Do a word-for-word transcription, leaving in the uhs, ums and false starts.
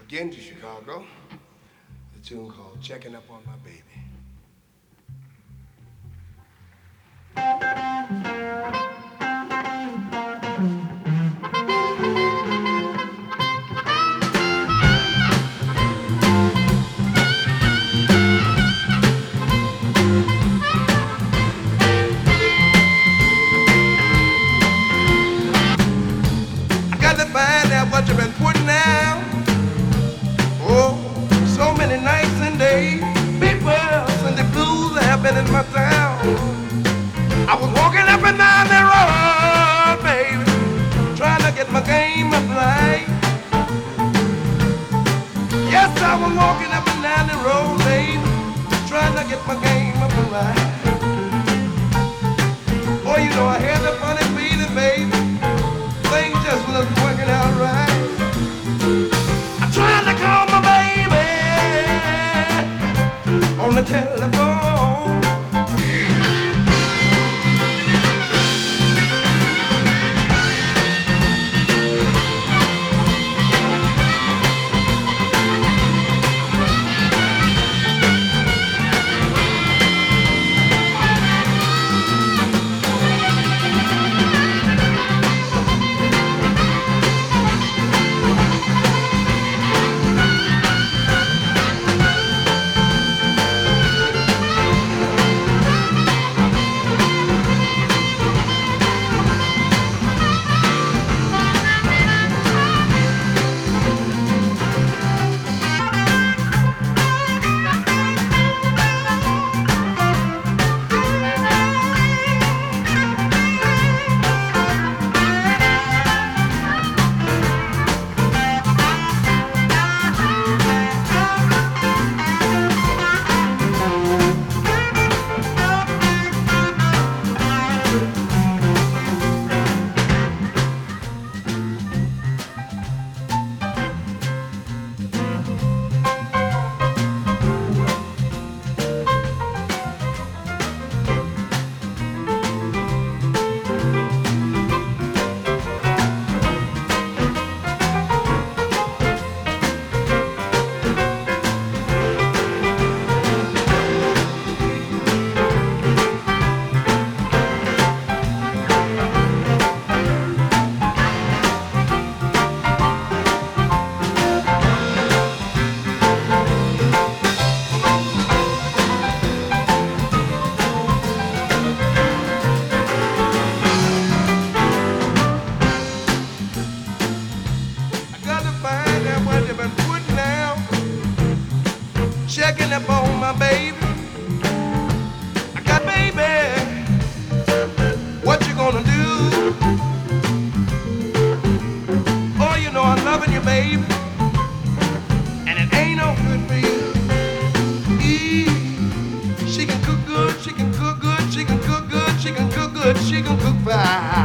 again to Chicago, a tune called Checking Up on My Baby. I got to find out what you've been putting out. Oh, so many nights and days. People and the blues have been in my town. I was walking up and down the road, baby, trying to get my game up right. Yes, I was walking up and down the road, baby, trying to get my game up right. Oh, you know I had the funny feeling, baby, things just wasn't working out right. I tried to call my baby on the telephone. Checking up on my baby. I got baby. What you gonna do? Oh, you know I'm loving you, baby, and it ain't no good for you. Eee, she can cook good, she can cook good, she can cook good, she can cook good, she can cook fine.